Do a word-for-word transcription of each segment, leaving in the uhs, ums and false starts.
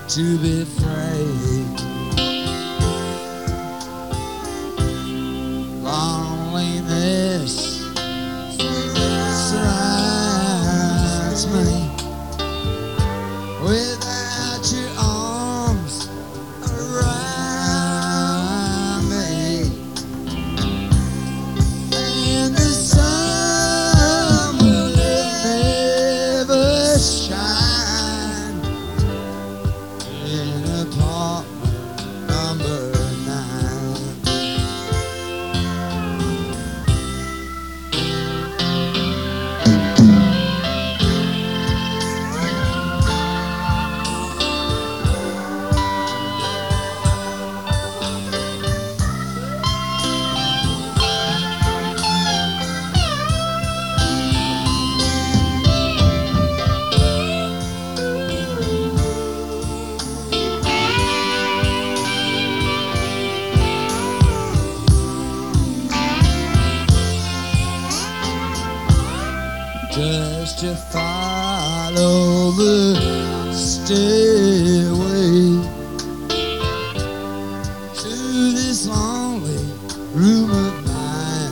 to be free. Loneliness surrounds me without your arms around me, and the sun will never shine in apartment number nine. Just to follow the stairway to this lonely room of mine.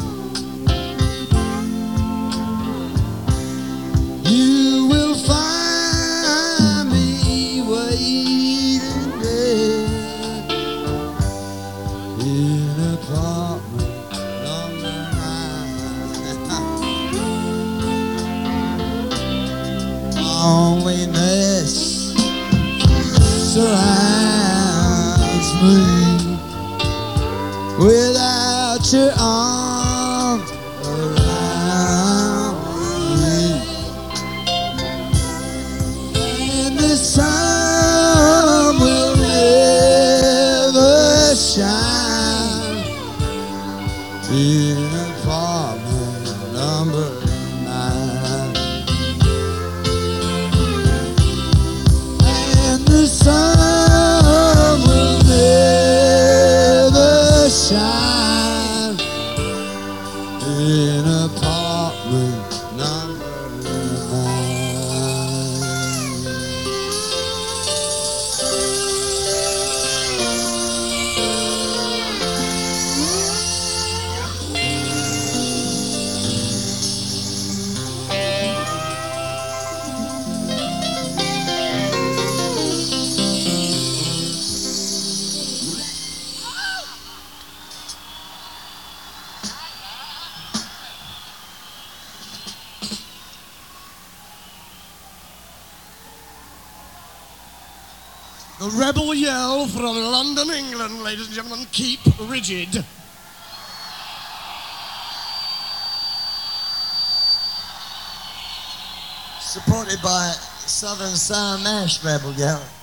You will find me waiting there in apartment number nine. Loneliness surrounds me without your arms around me, and the sun will never shine in apartment number nine. The sun will never shine in apartment number nine. The rebel yell from London, England, ladies and gentlemen, keep rigid. Supported by Southern Sound Mash Rebel Yell.